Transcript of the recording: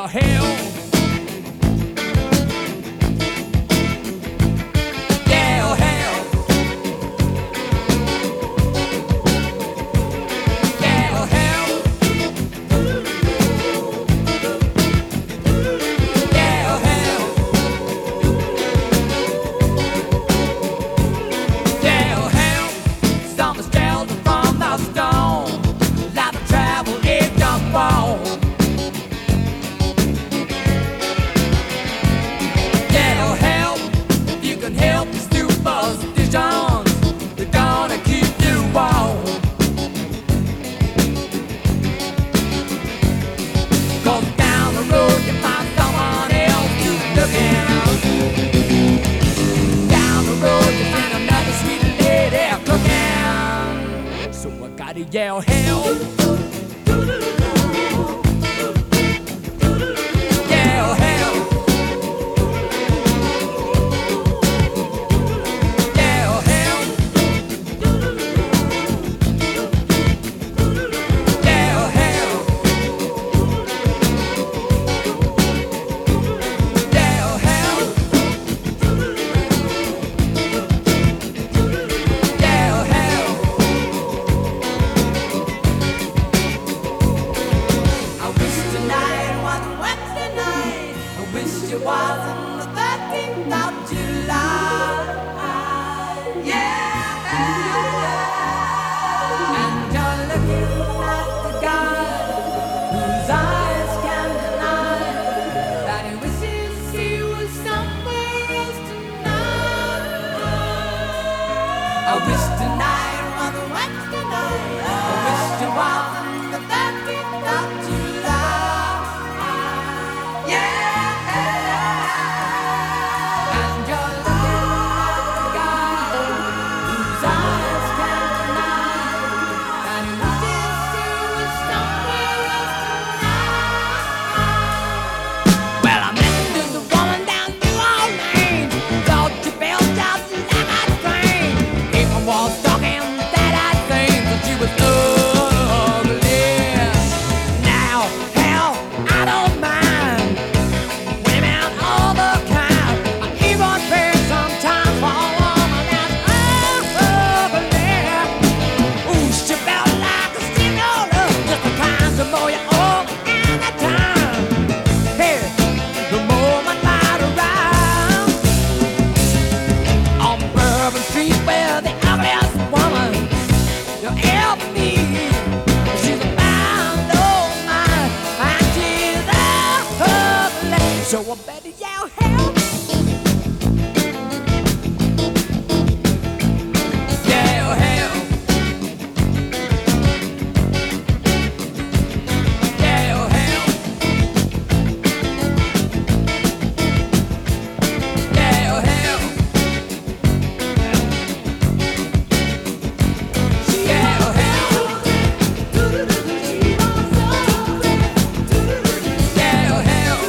hell. Yeah, hell. Yeah, hell. Yeah, hell. Yeah, hell. Some is shelter from the stone. Life of travel is just wrong. Yeah, help. If you can help the superstitions, they're gonna keep you warm. 'Cause down the road you find someone else who's looking. Down the road you find another sweet lady cooking. So I gotta yell help. Yeah, help. Yeah, help. Yeah, help. Yeah, help. Yeah, help. I wish tonight was Wednesday night. I wish it wasn't the 13th of July. Yeah. And you're looking at the guy whose eyes can deny that he wishes he was somewhere else tonight. I wish tonight was Wednesday night. I wish it wasn't the 13th of July. Yeah. And you're looking at the guy whose eyes can deny that he wishes he was somewhere else tonight. Well, I met this woman down New Orleans. Thought she felt just like a train. People was talking that I think that she was ugly. Now, hell, I don't mind. Women all the kind. I even pay some time for a woman that's ugly. Ooh, she felt like a steamroller, just the kind to mow you over anytime. Hey, the moment might arrive on Bourbon Street where the ugliest woman you'll ever meet. She's a fine old mine, and she's ugly. So I better yell help. Yell help. Yell help. Yell help. Yell help. Yell help.